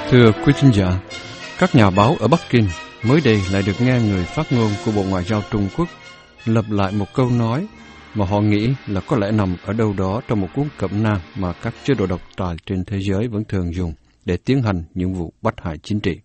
Thưa quý thính giả, các nhà báo ở Bắc Kinh mới đây lại được nghe người phát ngôn của Bộ Ngoại giao Trung Quốc lặp lại một câu nói mà họ nghĩ là có lẽ nằm ở đâu đó trong một cuốn cẩm nang mà các chế độ độc tài trên thế giới vẫn thường dùng để tiến hành những vụ bắt hại chính trị.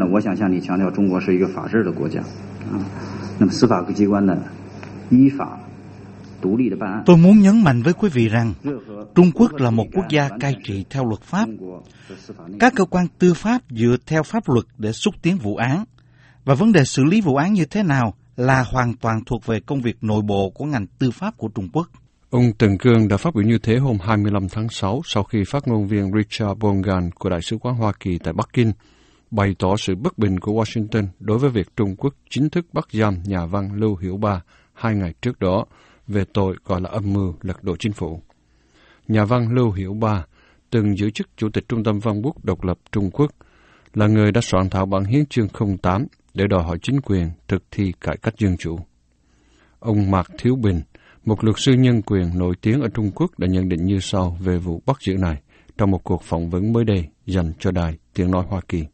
Tôi muốn nhấn mạnh với quý vị rằng Trung Quốc là một quốc gia cai trị theo luật pháp. Các cơ quan tư pháp dựa theo pháp luật để xúc tiến vụ án, và vấn đề xử lý vụ án như thế nào là hoàn toàn thuộc về công việc nội bộ của ngành tư pháp của Trung Quốc. Ông Tần Cương đã phát biểu như thế hôm 25 tháng 6 sau khi phát ngôn viên Richard Bongan của Đại sứ quán Hoa Kỳ tại Bắc Kinh bày tỏ sự bất bình của Washington đối với việc Trung Quốc chính thức bắt giam nhà văn Lưu Hiểu Ba 2 ngày trước đó về tội gọi là âm mưu lật đổ chính phủ. Nhà văn Lưu Hiểu Ba từng giữ chức Chủ tịch Trung tâm Văn bút Độc lập Trung Quốc, là người đã soạn thảo bản Hiến chương 08 để đòi hỏi chính quyền thực thi cải cách dân chủ. Ông Mạc Thiếu Bình, một luật sư nhân quyền nổi tiếng ở Trung Quốc, đã nhận định như sau về vụ bắt giữ này trong một cuộc phỏng vấn mới đây dành cho đài Tiếng nói Hoa Kỳ.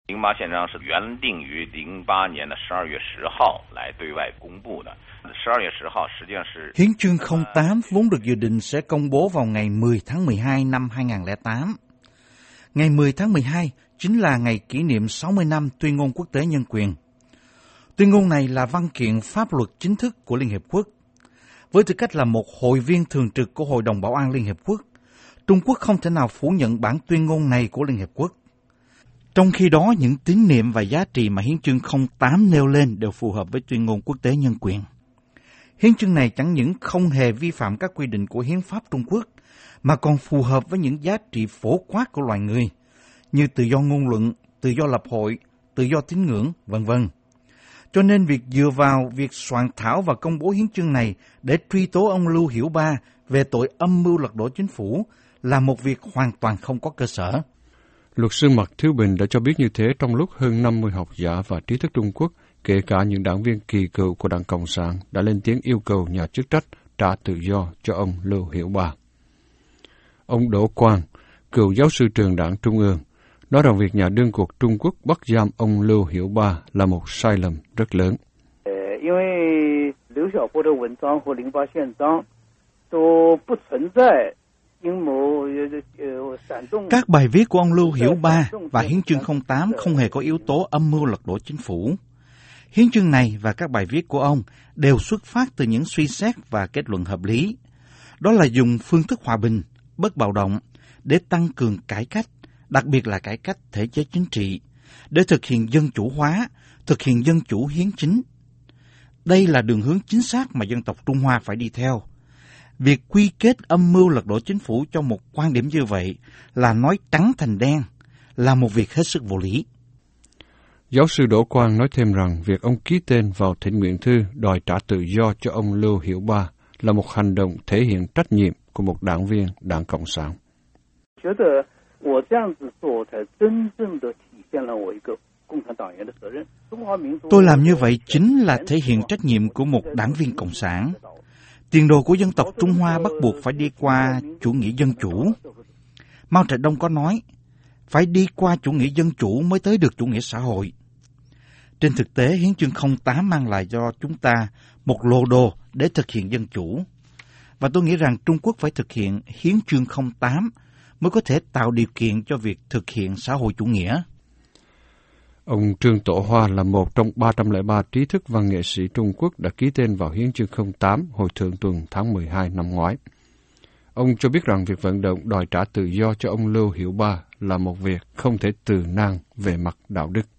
Hiến chương 08 vốn được dự định sẽ công bố vào ngày 10 tháng 12 năm 2008. Ngày 10 tháng 12 chính là ngày kỷ niệm 60 năm Tuyên ngôn Quốc tế Nhân quyền. Tuyên ngôn này là văn kiện pháp luật chính thức của Liên Hiệp Quốc. Với tư cách là một hội viên thường trực của Hội đồng Bảo an Liên Hiệp Quốc, Trung Quốc không thể nào phủ nhận bản tuyên ngôn này của Liên Hiệp Quốc. Trong khi đó, những tín niệm và giá trị mà Hiến chương 08 nêu lên đều phù hợp với Tuyên ngôn Quốc tế Nhân quyền. Hiến chương này chẳng những không hề vi phạm các quy định của Hiến pháp Trung Quốc, mà còn phù hợp với những giá trị phổ quát của loài người, như tự do ngôn luận, tự do lập hội, tự do tín ngưỡng, v.v. Cho nên việc dựa vào việc soạn thảo và công bố hiến chương này để truy tố ông Lưu Hiểu Ba về tội âm mưu lật đổ chính phủ là một việc hoàn toàn không có cơ sở. Luật sư Mạc Thiếu Bình đã cho biết như thế trong lúc hơn 50 học giả và trí thức Trung Quốc, kể cả những đảng viên kỳ cựu của Đảng Cộng sản, đã lên tiếng yêu cầu nhà chức trách trả tự do cho ông Lưu Hiểu Ba. Ông Đỗ Quang, cựu giáo sư trường Đảng Trung ương, nói rằng việc nhà đương cuộc Trung Quốc bắt giam ông Lưu Hiểu Ba là một sai lầm rất lớn. Các bài viết của ông Lưu Hiểu Ba và Hiến chương 08 không hề có yếu tố âm mưu lật đổ chính phủ. Hiến chương này và các bài viết của ông đều xuất phát từ những suy xét và kết luận hợp lý. Đó là dùng phương thức hòa bình, bất bạo động để tăng cường cải cách, đặc biệt là cải cách thể chế chính trị, để thực hiện dân chủ hóa, thực hiện dân chủ hiến chính. Đây là đường hướng chính xác mà dân tộc Trung Hoa phải đi theo. Việc quy kết âm mưu lật đổ chính phủ cho một quan điểm như vậy là nói trắng thành đen, là một việc hết sức vô lý. Giáo sư Đỗ Quang nói thêm rằng việc ông ký tên vào thỉnh nguyện thư đòi trả tự do cho ông Lưu Hiểu Ba là một hành động thể hiện trách nhiệm của một đảng viên Đảng Cộng sản. Tôi làm như vậy chính là thể hiện trách nhiệm của một đảng viên Cộng sản. Tiền đồ của dân tộc Trung Hoa bắt buộc phải đi qua chủ nghĩa dân chủ. Mao Trạch Đông có nói, phải đi qua chủ nghĩa dân chủ mới tới được chủ nghĩa xã hội. Trên thực tế, Hiến chương 08 mang lại cho chúng ta một lô đồ để thực hiện dân chủ. Và tôi nghĩ rằng Trung Quốc phải thực hiện Hiến chương 08 mới có thể tạo điều kiện cho việc thực hiện xã hội chủ nghĩa. Ông Trương Tổ Hoa là một trong 303 trí thức và nghệ sĩ Trung Quốc đã ký tên vào Hiến chương 08 hồi thượng tuần tháng 12 năm ngoái. Ông cho biết rằng việc vận động đòi trả tự do cho ông Lưu Hiểu Ba là một việc không thể từ nan về mặt đạo đức.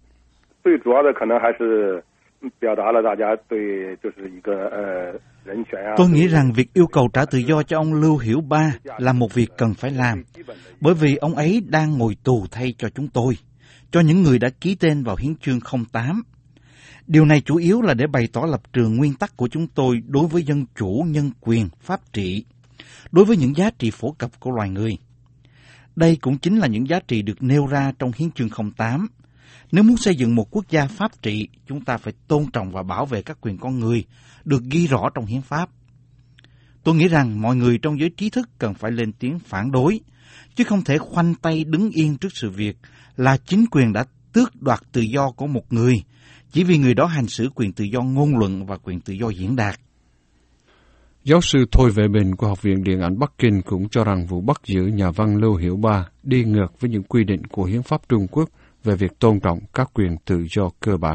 Tôi nghĩ rằng việc yêu cầu trả tự do cho ông Lưu Hiểu Ba là một việc cần phải làm, bởi vì ông ấy đang ngồi tù thay cho chúng tôi, cho những người đã ký tên vào Hiến chương 08. Điều này chủ yếu là để bày tỏ lập trường nguyên tắc của chúng tôi đối với dân chủ, nhân quyền, pháp trị, đối với những giá trị phổ cập của loài người. Đây cũng chính là những giá trị được nêu ra trong Hiến chương 08. Nếu muốn xây dựng một quốc gia pháp trị, chúng ta phải tôn trọng và bảo vệ các quyền con người, được ghi rõ trong hiến pháp. Tôi nghĩ rằng mọi người trong giới trí thức cần phải lên tiếng phản đối, chứ không thể khoanh tay đứng yên trước sự việc là chính quyền đã tước đoạt tự do của một người, chỉ vì người đó hành xử quyền tự do ngôn luận và quyền tự do diễn đạt. Giáo sư Thôi Vệ Bình của Học viện Điện ảnh Bắc Kinh cũng cho rằng vụ bắt giữ nhà văn Lưu Hiểu Ba đi ngược với những quy định của hiến pháp Trung Quốc về việc tôn trọng các quyền tự do cơ bản.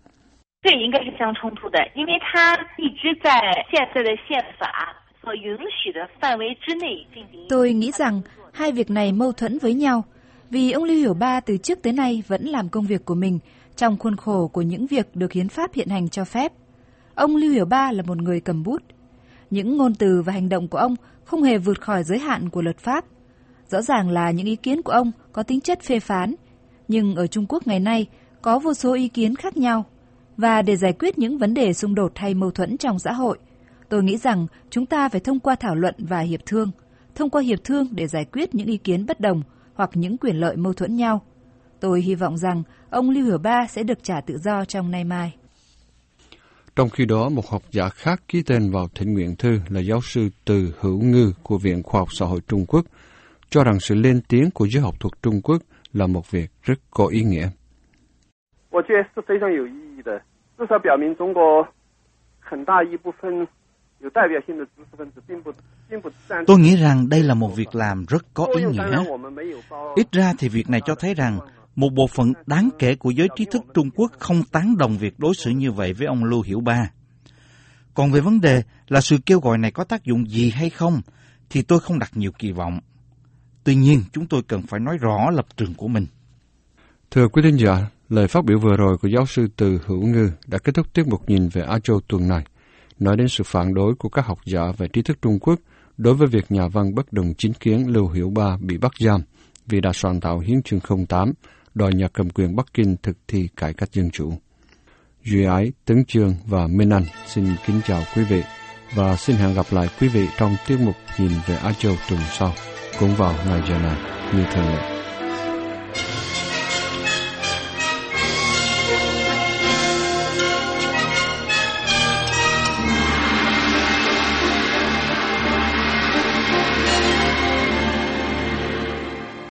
Tôi nghĩ rằng hai việc này mâu thuẫn với nhau, vì ông Lưu Hiểu Ba từ trước tới nay vẫn làm công việc của mình trong khuôn khổ của những việc được hiến pháp hiện hành cho phép. Ông Lưu Hiểu Ba là một người cầm bút. Những ngôn từ và hành động của ông không hề vượt khỏi giới hạn của luật pháp. Rõ ràng là những ý kiến của ông có tính chất phê phán, nhưng ở Trung Quốc ngày nay có vô số ý kiến khác nhau. Và để giải quyết những vấn đề xung đột hay mâu thuẫn trong xã hội, tôi nghĩ rằng chúng ta phải thông qua thảo luận và hiệp thương, thông qua hiệp thương để giải quyết những ý kiến bất đồng hoặc những quyền lợi mâu thuẫn nhau. Tôi hy vọng rằng ông Lưu Hiểu Ba sẽ được trả tự do trong nay mai. Trong khi đó, một học giả khác ký tên vào thỉnh nguyện thư là giáo sư Từ Hữu Ngư của Viện Khoa học Xã hội Trung Quốc, cho rằng sự lên tiếng của giới học thuật Trung Quốc là một việc rất có ý nghĩa. Tôi nghĩ rằng đây là một việc làm rất có ý nghĩa. Ít ra thì việc này cho thấy rằng một bộ phận đáng kể của giới trí thức Trung Quốc không tán đồng việc đối xử như vậy với ông Lưu Hiểu Ba. Còn về vấn đề là sự kêu gọi này có tác dụng gì hay không, thì tôi không đặt nhiều kỳ vọng. Tuy nhiên, chúng tôi cần phải nói rõ lập trường của mình. Thưa quý thính giả, lời phát biểu vừa rồi của giáo sư Từ Hữu Ngư đã kết thúc tiết mục Nhìn về Á Châu tuần này, nói đến sự phản đối của các học giả về trí thức Trung Quốc đối với việc nhà văn bất đồng chính kiến Lưu Hiểu Ba bị bắt giam vì đã soạn thảo Hiến chương 08, đòi nhà cầm quyền Bắc Kinh thực thi cải cách dân chủ. Duy Ái, Tấn Chương và Minh Anh xin kính chào quý vị và xin hẹn gặp lại quý vị trong tiết mục Nhìn về Á Châu tuần sau, cũng vào ngày giờ này như thường lệ.